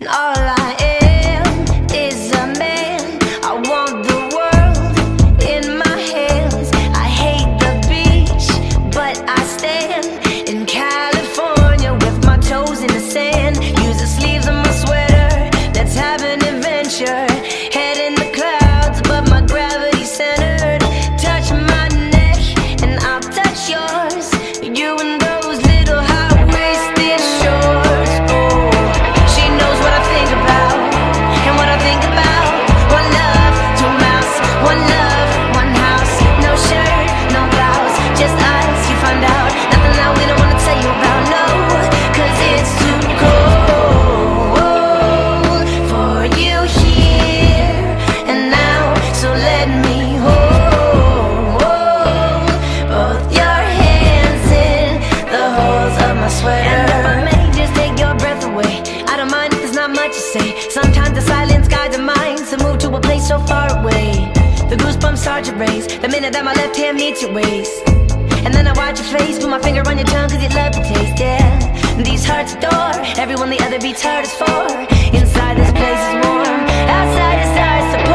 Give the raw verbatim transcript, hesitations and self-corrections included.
all I am is a man. I want the world in my hands. I hate the beach, but I stand in California with my toes in the sand. Use the sleeves of my sweater, let's have an adventure. Head in the clouds, but my gravity's centered. Touch my neck and I'll touch yours. You and those little high-waisted shorts. Oh, she knows what I think about and what I think about. One love, two mouths. One love, one house. No shirt, no blouse, just us. You find out nothing that we don't wanna tell you about. No, 'cause it's too cold for you here and now. So let me hold both your hands in the holes of my sweater. And if I may just take your breath away, I don't mind if there's not much to say. Sometimes the silence guides the mind to move to a place so far away. The goosebumps start to raise the minute that my left hand meets your waist. And then I watch your face, put my finger on your tongue 'cause you love the taste, yeah. These hearts adore everyone the other beats hard as for. Inside this place is warm, outside the stars support.